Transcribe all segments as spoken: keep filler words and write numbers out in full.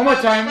One more time.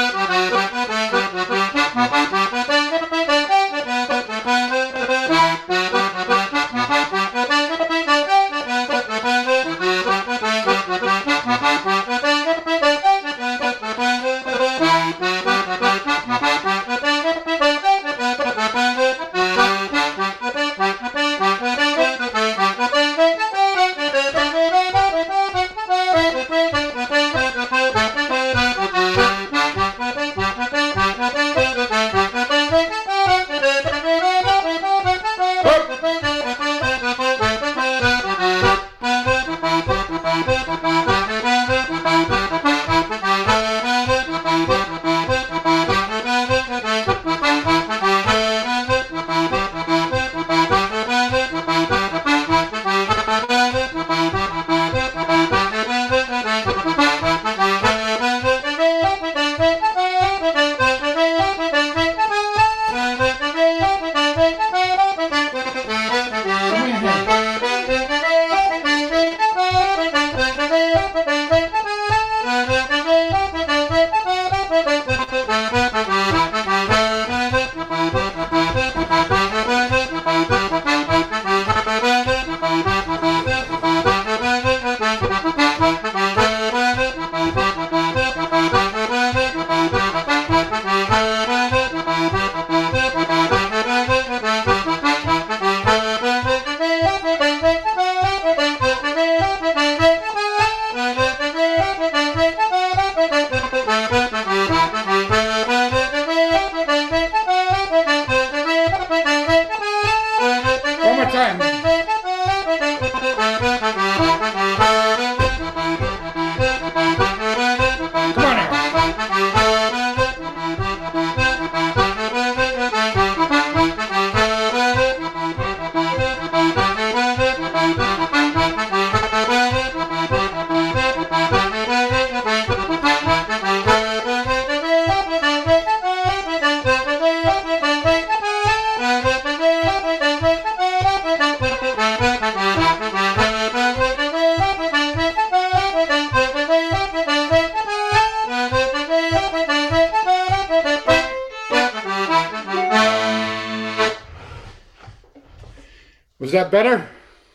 Was that better?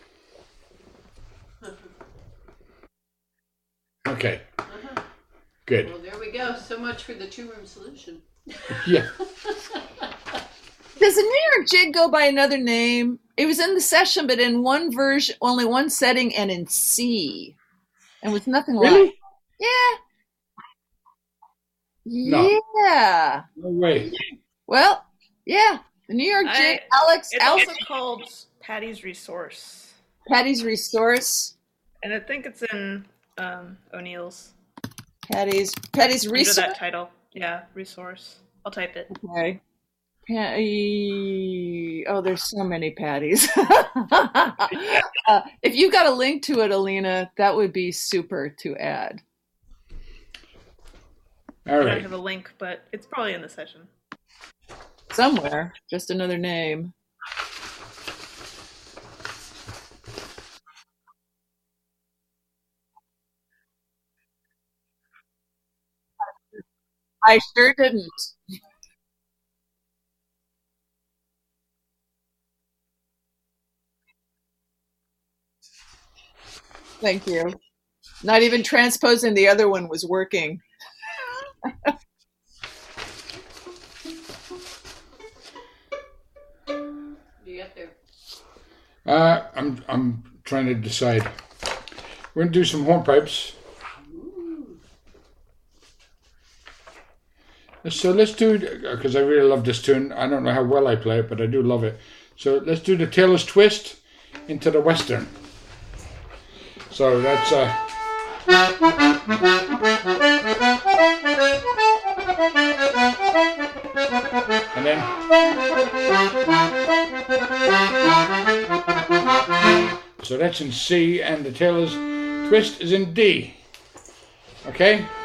Okay. Uh-huh. Good. Well, there we go. So much for the two-room solution. Yeah. Does the New York Jig go by another name? It was in the session, but in one version, only one setting, and in C, and with nothing Really? like. Yeah. No. Yeah. No way. Well, yeah. The New York I- Jig. Alex. It's Alex. also called Patty's Resource, Patty's Resource. and I think it's in um, O'Neill's Patty's. Patty's under Resource. that title. Yeah, Resource. I'll type it. Okay. Patty. Oh, there's so many Patties. uh, if you've got a link to it, Alina, that would be super to add. All I don't right. have a link, but it's probably in the session. Somewhere. Just another name. I sure didn't. Thank you. Not even transposing the other one was working. Do you get there? Uh, I'm I'm trying to decide. We're gonna do some hornpipes. So let's do, because I really love this tune. I don't know how well I play it, but I do love it. So let's do the Taylor's Twist into the Western. So that's uh. And then. So that's in C, and the Taylor's Twist is in D. Okay?